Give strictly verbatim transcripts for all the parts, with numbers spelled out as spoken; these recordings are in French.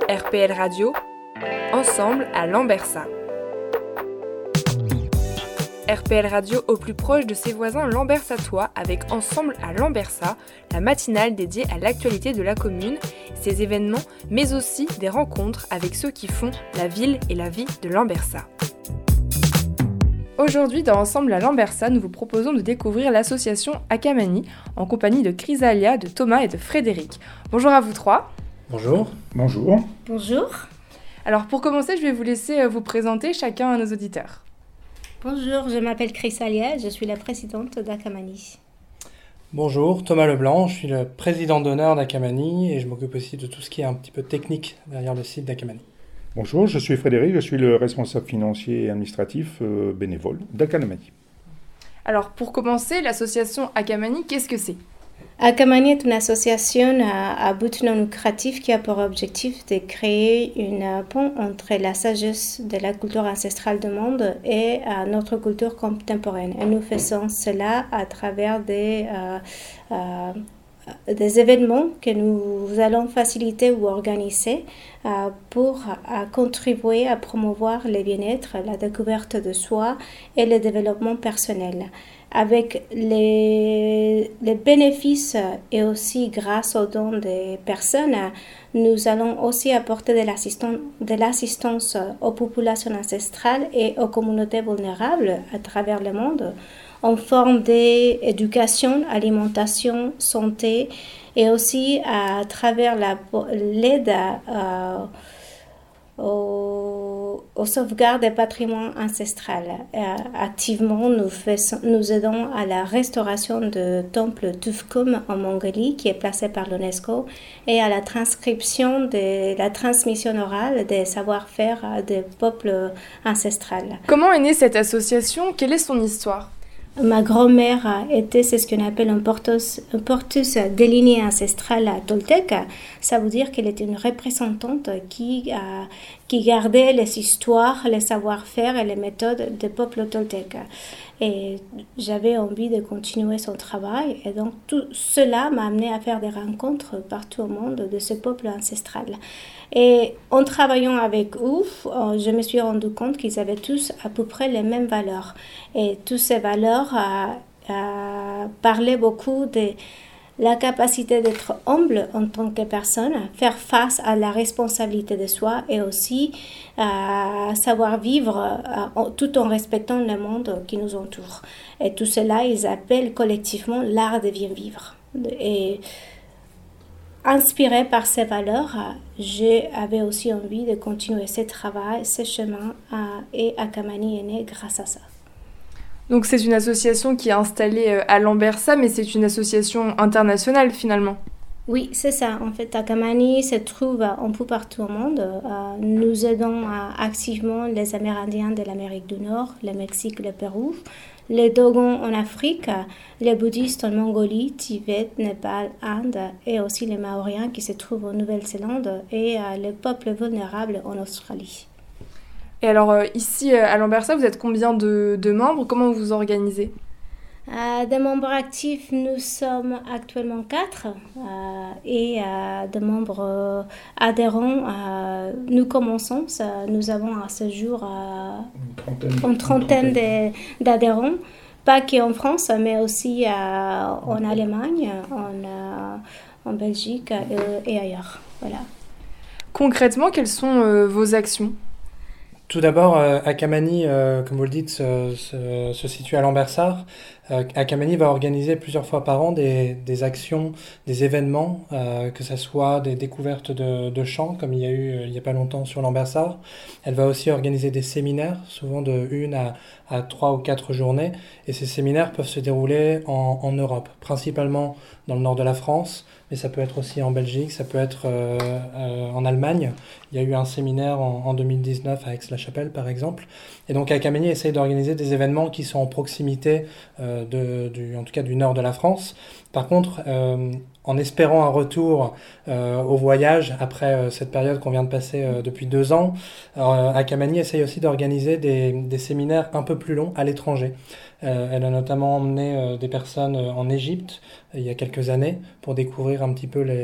R P L Radio, ensemble à Lambersart. R P L Radio au plus proche de ses voisins lambersartois avec Ensemble à Lambersart, la matinale dédiée à l'actualité de la commune, ses événements, mais aussi des rencontres avec ceux qui font la ville et la vie de Lambersart. Aujourd'hui, dans Ensemble à Lambersart, nous vous proposons de découvrir l'association Akamani en compagnie de Chrysalia, de Thomas et de Frédéric. Bonjour à vous trois. Bonjour. Bonjour. Bonjour. Alors pour commencer, je vais vous laisser vous présenter chacun à nos auditeurs. Bonjour, je m'appelle Chrysalia, je suis la présidente d'Akamani. Bonjour, Thomas Leblanc, je suis le président d'honneur d'Akamani et je m'occupe aussi de tout ce qui est un petit peu technique derrière le site d'Akamani. Bonjour, je suis Frédéric, je suis le responsable financier et administratif euh, bénévole d'Akamani. Alors pour commencer, l'association Akamani, qu'est-ce que c'est ? Akamani est une association à, à but non lucratif qui a pour objectif de créer une pont entre la sagesse de la culture ancestrale du monde et euh, notre culture contemporaine. Et nous faisons cela à travers des, euh, euh, des événements que nous allons faciliter ou organiser euh, pour euh, contribuer à promouvoir le bien-être, la découverte de soi et le développement personnel. Avec les, les bénéfices et aussi grâce aux dons des personnes, nous allons aussi apporter de l'assistance, de l'assistance aux populations ancestrales et aux communautés vulnérables à travers le monde en forme d'éducation, alimentation, santé et aussi à travers la, l'aide à, Aux, aux sauvegardes des patrimoines ancestral. Euh, activement, nous, faisons, nous aidons à la restauration du temple Tufkum en Mongolie, qui est placé par l'UNESCO, et à la transcription de la transmission orale des savoir-faire des peuples ancestrales. Comment est née cette association ? Quelle est son histoire ? Ma grand-mère était c'est ce qu'on appelle un portus, un portus de lignée ancestrale toltèque. Ça veut dire qu'elle était une représentante qui, euh, qui gardait les histoires, les savoir-faire et les méthodes des peuples toltèques. Et j'avais envie de continuer son travail. Et donc tout cela m'a amené à faire des rencontres partout au monde de ce peuple ancestral. Et en travaillant avec eux, je me suis rendu compte qu'ils avaient tous à peu près les mêmes valeurs. Et toutes ces valeurs euh, euh, parlaient beaucoup de la capacité d'être humble en tant que personne, faire face à la responsabilité de soi et aussi euh, savoir vivre euh, tout en respectant le monde qui nous entoure. Et tout cela, ils appellent collectivement l'art de bien vivre. Et inspirée par ces valeurs, j'avais aussi envie de continuer ce travail, ce chemin, euh, et Akamani est né grâce à ça. Donc c'est une association qui est installée à Lambersart, mais c'est une association internationale finalement. Oui, c'est ça. En fait, Akamani se trouve un peu partout au monde. Euh, nous aidons euh, activement les Amérindiens de l'Amérique du Nord, le Mexique, le Pérou, les Dogons en Afrique, les bouddhistes en Mongolie, Tibet, Népal, Inde, et aussi les Maoriens qui se trouvent en Nouvelle-Zélande et euh, les peuples vulnérables en Australie. Et alors euh, ici à Lambersart, vous êtes combien de, de membres ? Comment vous vous organisez ? Euh, des membres actifs, nous sommes actuellement quatre euh, et euh, des membres euh, adhérents, euh, nous commençons, ça, nous avons à ce jour euh, une trentaine, une trentaine de, d'adhérents, pas qu'en France, mais aussi euh, en Allemagne, en, euh, en Belgique et, et ailleurs. Voilà. Concrètement, quelles sont euh, vos actions ? Tout d'abord, euh, Akamani, euh, comme vous le dites, se, se, se situe à Lambersart. Euh, Akamani va organiser plusieurs fois par an des, des actions, des événements, euh, que ce soit des découvertes de, de chants, comme il y a eu euh, il n'y a pas longtemps sur Lambersart. Elle va aussi organiser des séminaires, souvent de une à, à trois ou quatre journées. Et ces séminaires peuvent se dérouler en, en Europe, principalement dans le nord de la France, mais ça peut être aussi en Belgique, ça peut être euh, euh, en Allemagne. Il y a eu un séminaire en, en deux mille dix-neuf à Aix-la-Chapelle, par exemple. Et donc Akamani essaye d'organiser des événements qui sont en proximité, euh, de, du, en tout cas du nord de la France. Par contre, euh, en espérant un retour euh, au voyage après euh, cette période qu'on vient de passer euh, depuis deux ans, euh, Akamani essaye aussi d'organiser des, des séminaires un peu plus longs à l'étranger. Euh, elle a notamment emmené euh, des personnes euh, en Égypte euh, il y a quelques années pour découvrir un petit peu les,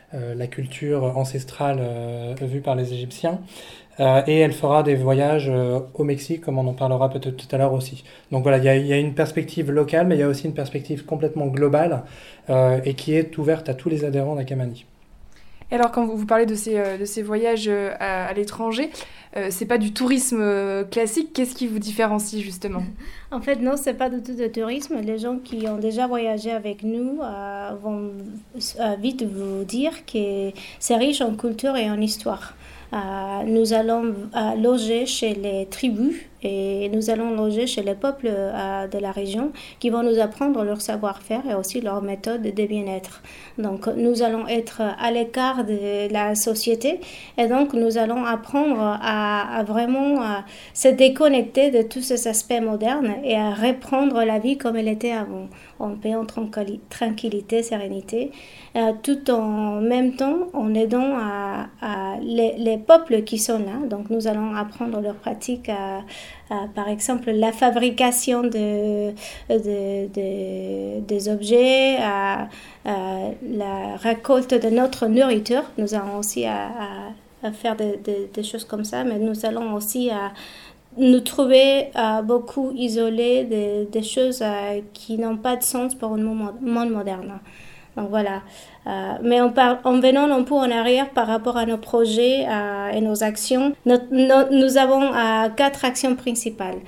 euh, la culture ancestrale euh, vue par les Égyptiens. Euh, et elle fera des voyages euh, au Mexique, comme on en parlera peut-être tout à l'heure aussi. Donc voilà, il y a, il y a une perspective locale, mais il y a aussi une perspective complètement globale euh, et qui est ouverte à tous les adhérents d'Akamani. Et alors, quand vous, vous parlez de ces, euh, de ces voyages euh, à, à l'étranger, euh, c'est pas du tourisme euh, classique. Qu'est-ce qui vous différencie justement ? En fait, non, c'est pas du tout de tourisme. Les gens qui ont déjà voyagé avec nous euh, vont euh, vite vous dire que c'est riche en culture et en histoire. Euh, nous allons euh, loger chez les tribus et nous allons loger chez les peuples euh, de la région qui vont nous apprendre leur savoir-faire et aussi leur méthode de bien-être. Donc nous allons être à l'écart de la société et donc nous allons apprendre à, à vraiment à se déconnecter de tous ces aspects modernes et à reprendre la vie comme elle était avant, en paix, en tranquillité, sérénité, euh, tout en même temps en aidant à, à les, les peuples qui sont là. Donc nous allons apprendre leurs pratiques, à, à, par exemple la fabrication de, de, de, des objets, à, à la récolte de notre nourriture. Nous allons aussi à, à, à faire des de, de choses comme ça, mais nous allons aussi à nous trouver euh, beaucoup isolés des de choses euh, qui n'ont pas de sens pour un monde moderne. Donc voilà. Euh, mais en, par, en venant un peu en arrière par rapport à nos projets euh, et nos actions, notre, no, nous avons euh, quatre actions principales.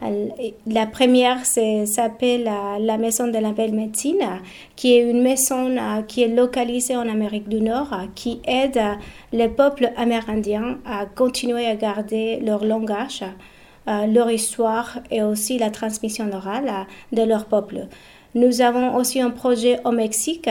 La première c'est, s'appelle euh, la Maison de la Belle Médecine, qui est une maison euh, qui est localisée en Amérique du Nord, euh, qui aide euh, les peuples amérindiens à continuer à garder leur langage, euh, leur histoire et aussi la transmission orale euh, de leur peuple. Nous avons aussi un projet au Mexique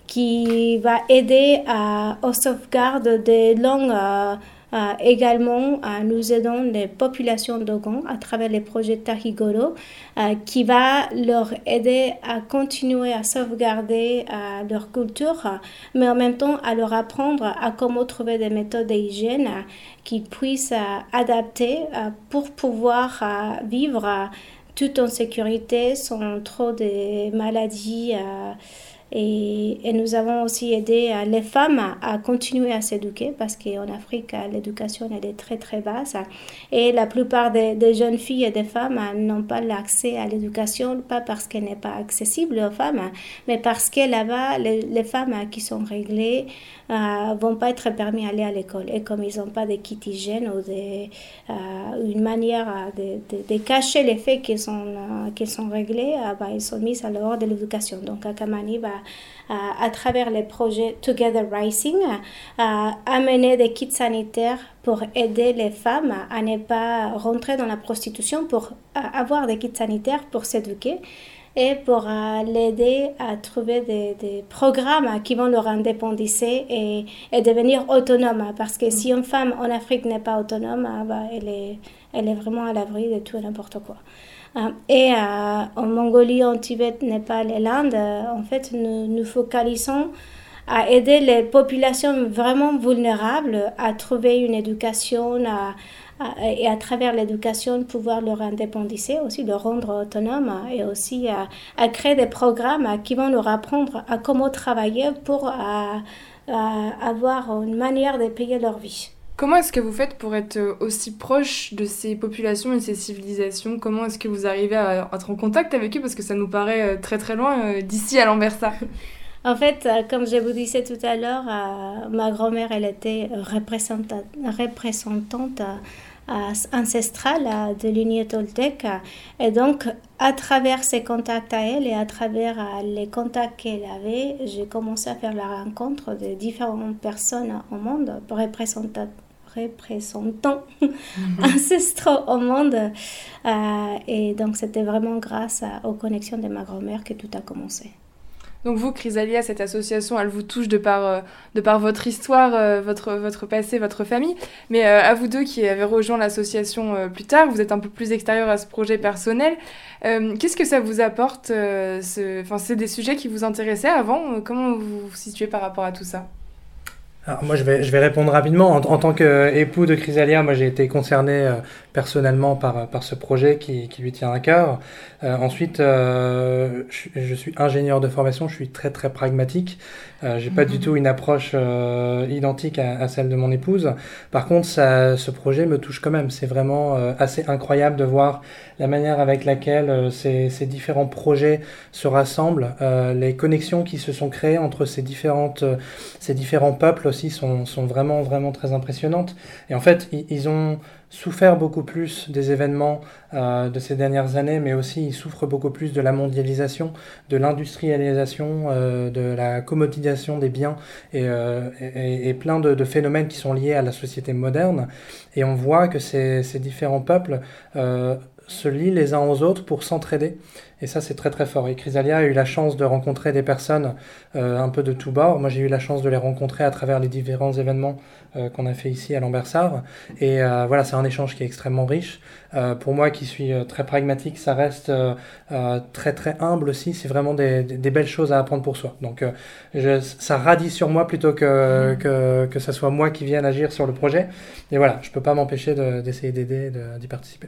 qui va aider à, aux sauvegardes des langues. Euh, euh, également, euh, nous aidons les populations Dogon à travers les projets Tahigoro euh, qui va leur aider à continuer à sauvegarder euh, leur culture, mais en même temps à leur apprendre à comment trouver des méthodes d'hygiène euh, qui puissent euh, adapter euh, pour pouvoir euh, vivre euh, tout en sécurité, sans trop de maladies. Euh, et, et nous avons aussi aidé euh, les femmes à, à continuer à s'éduquer parce qu'en Afrique, euh, l'éducation elle est très très basse. Et la plupart des, des jeunes filles et des femmes euh, n'ont pas l'accès à l'éducation, pas parce qu'elle n'est pas accessible aux femmes, mais parce que là-bas, les, les femmes qui sont réglées ne euh, vont pas être permis d'aller à l'école. Et comme ils n'ont pas de kit hygiène ou de, euh, une manière de, de, de cacher les faits qu'ils sont, euh, qu'ils sont réglés, euh, bah, ils sont mis à l'ordre de l'éducation. Donc Akamani va, euh, à travers les projets Together Rising, euh, amener des kits sanitaires pour aider les femmes à ne pas rentrer dans la prostitution, pour euh, avoir des kits sanitaires pour s'éduquer et pour euh, l'aider à trouver des, des programmes qui vont leur indépendiser et, et devenir autonome. Parce que si une femme en Afrique n'est pas autonome, bah, elle, est, elle est vraiment à l'abri de tout et n'importe quoi. Euh, et euh, en Mongolie, en Tibet, Népal et l'Inde, euh, en fait, nous nous focalisons à aider les populations vraiment vulnérables à trouver une éducation, à, à, et à travers l'éducation pouvoir leur indépendiser, aussi leur rendre autonome et aussi à, à créer des programmes qui vont leur apprendre à comment travailler pour à, à avoir une manière de payer leur vie. Comment est-ce que vous faites pour être aussi proche de ces populations et de ces civilisations ? Comment est-ce que vous arrivez à être en contact avec eux ? Parce que ça nous paraît très très loin d'ici à Lambersart. En fait, comme je vous disais tout à l'heure, euh, ma grand-mère, elle était représentante, représentante euh, ancestrale euh, de lignée toltèque. Et donc, à travers ses contacts à elle et à travers euh, les contacts qu'elle avait, j'ai commencé à faire la rencontre de différentes personnes au monde, représentants représentants mm-hmm. ancestraux au monde. Euh, et donc, c'était vraiment grâce à, aux connexions de ma grand-mère que tout a commencé. Donc vous, Chrysalia, cette association, elle vous touche de par, euh, de par votre histoire, euh, votre, votre passé, votre famille. Mais euh, à vous deux qui avez rejoint l'association euh, plus tard, vous êtes un peu plus extérieurs à ce projet personnel. Euh, qu'est-ce que ça vous apporte euh, ce... enfin, c'est des sujets qui vous intéressaient avant. Comment vous vous situez par rapport à tout ça ? Alors moi, je vais, je vais répondre rapidement. En, en tant qu'époux de Chrysalia, moi, j'ai été concerné euh, personnellement par, par ce projet qui, qui lui tient à cœur. Euh, ensuite, euh, je, je suis ingénieur de formation, je suis très, très pragmatique. Euh, j'ai pas du tout une approche euh, identique à, à celle de mon épouse. Par contre, ça, ce projet me touche quand même. C'est vraiment euh, assez incroyable de voir la manière avec laquelle euh, ces, ces différents projets se rassemblent, euh, les connexions qui se sont créées entre ces différentes, euh, ces différents peuples aussi sont, sont vraiment, vraiment très impressionnantes. Et en fait, ils, ils ont souffert beaucoup plus des événements euh, de ces dernières années, mais aussi ils souffrent beaucoup plus de la mondialisation, de l'industrialisation, euh, de la commodisation des biens et, euh, et, et plein de, de phénomènes qui sont liés à la société moderne. Et on voit que ces, ces différents peuples euh, se lient les uns aux autres pour s'entraider. Et ça, c'est très très fort. Et Chrysalia a eu la chance de rencontrer des personnes euh, un peu de tous bords. Moi, j'ai eu la chance de les rencontrer à travers les différents événements euh, qu'on a fait ici à Lambersart. Et euh, voilà, c'est un échange qui est extrêmement riche. Euh, pour moi, qui suis euh, très pragmatique, ça reste euh, euh, très très humble aussi. C'est vraiment des, des, des belles choses à apprendre pour soi. Donc, euh, je, ça radie sur moi plutôt que, que, que ce soit moi qui vienne agir sur le projet. Et voilà, je ne peux pas m'empêcher de, d'essayer d'aider, de, d'y participer.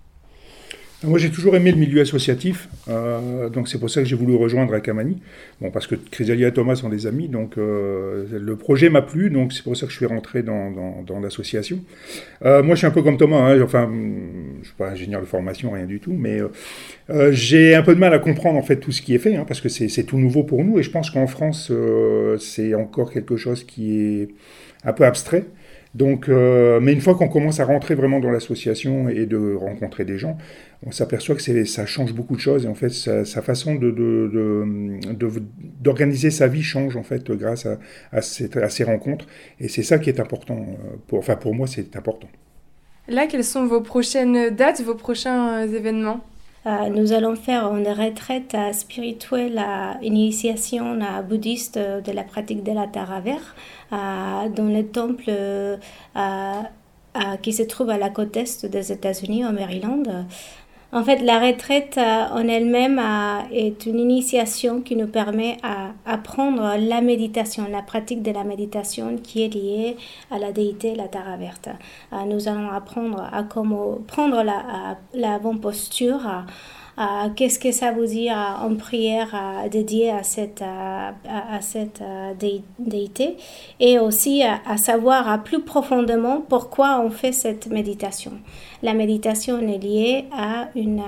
Moi, j'ai toujours aimé le milieu associatif, euh, donc c'est pour ça que j'ai voulu rejoindre Akamani. Bon, parce que Chrysalia et Thomas sont des amis, donc euh, le projet m'a plu, donc c'est pour ça que je suis rentré dans, dans, dans l'association. Euh, moi, je suis un peu comme Thomas, hein, enfin, je suis pas ingénieur de formation, rien du tout, mais euh, j'ai un peu de mal à comprendre en fait tout ce qui est fait, hein, parce que c'est, c'est tout nouveau pour nous, et je pense qu'en France, euh, c'est encore quelque chose qui est un peu abstrait. Donc, euh, mais une fois qu'on commence à rentrer vraiment dans l'association et de rencontrer des gens, on s'aperçoit que c'est, ça change beaucoup de choses. Et en fait, sa, sa façon de, de, de, de, d'organiser sa vie change en fait grâce à, à, cette, à ces rencontres. Et c'est ça qui est important. Pour, enfin, pour moi, c'est important. Là, quelles sont vos prochaines dates, vos prochains événements ? Euh, nous allons faire une retraite euh, spirituelle, euh, initiation euh, bouddhiste euh, de la pratique de la Taravert euh, dans le temple euh, euh, qui se trouve à la côte est des États-Unis, au Maryland. En fait, la retraite euh, en elle-même euh, est une initiation qui nous permet à apprendre la méditation, la pratique de la méditation qui est liée à la déité, la Taravert. Euh, nous allons apprendre à comment prendre la, à, la bonne posture, à, à, qu'est-ce que ça veut dire en prière à, dédiée à cette, à, à cette déité, et aussi à, à savoir à plus profondément pourquoi on fait cette méditation. La méditation est liée à une,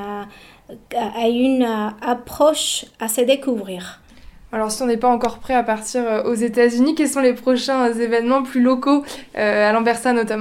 à une approche à se découvrir. Alors, si on n'est pas encore prêt à partir aux États-Unis, quels sont les prochains événements plus locaux, euh, à Lambersart notamment ?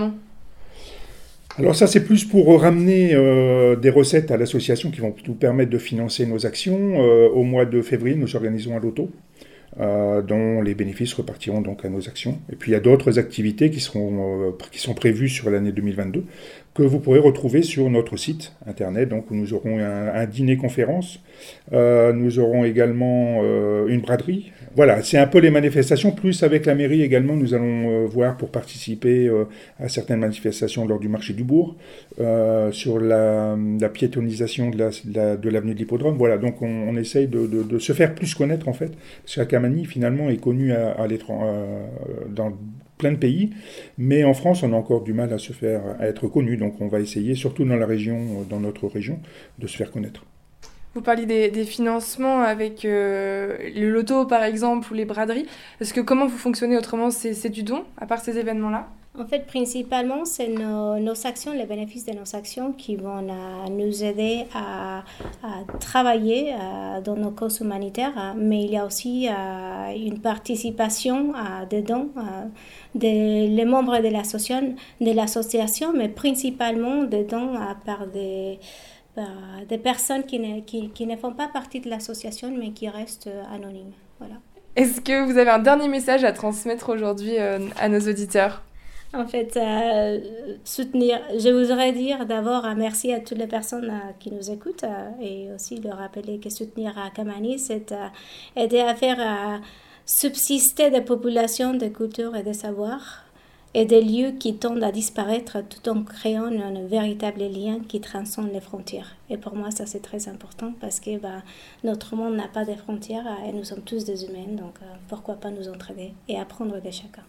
Alors ça, c'est plus pour ramener euh, des recettes à l'association qui vont nous permettre de financer nos actions. Euh, au mois de février, nous organisons un loto. Euh, dont les bénéfices repartiront donc à nos actions. Et puis il y a d'autres activités qui seront euh, qui sont prévues sur l'année deux mille vingt-deux que vous pourrez retrouver sur notre site internet. Donc où nous aurons un, un dîner-conférence, euh, nous aurons également euh, une braderie. Voilà, c'est un peu les manifestations. Plus avec la mairie également, nous allons euh, voir pour participer euh, à certaines manifestations lors du marché du bourg, euh, sur la, la piétonisation de, la, de, la, de l'avenue de l'Hippodrome. Voilà, donc on, on essaye de, de, de se faire plus connaître en fait. Parce qu'Akamani finalement est connu à, à l'étranger, dans plein de pays, mais en France on a encore du mal à se faire à être connu. Donc on va essayer, surtout dans la région, dans notre région, de se faire connaître. Vous parliez des, des financements avec euh, le loto par exemple ou les braderies. Est-ce que comment vous fonctionnez autrement, c'est, c'est du don à part ces événements-là ? En fait, principalement, c'est nos, nos actions, les bénéfices de nos actions qui vont euh, nous aider à, à travailler euh, dans nos causes humanitaires, euh, mais il y a aussi euh, une participation euh, des dons euh, des les membres de l'association, de l'association, mais principalement des dons euh, par des, par des personnes qui ne, qui, qui ne font pas partie de l'association, mais qui restent euh, anonymes. Voilà. Est-ce que vous avez un dernier message à transmettre aujourd'hui euh, à nos auditeurs ? En fait, euh, soutenir, je voudrais dire d'abord un merci à toutes les personnes euh, qui nous écoutent euh, et aussi leur rappeler que soutenir Akamani, c'est euh, aider à faire euh, subsister des populations de culture et de savoir et des lieux qui tendent à disparaître tout en créant un véritable lien qui transcende les frontières. Et pour moi, ça c'est très important parce que bah, notre monde n'a pas de frontières et nous sommes tous des humains, donc euh, pourquoi pas nous entraider et apprendre de chacun.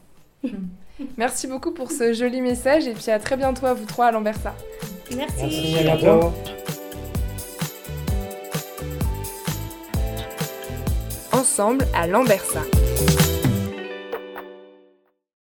Merci beaucoup pour ce joli message et puis à très bientôt à vous trois à Lambersart. Merci. Merci, à bientôt. Ensemble à Lambersart.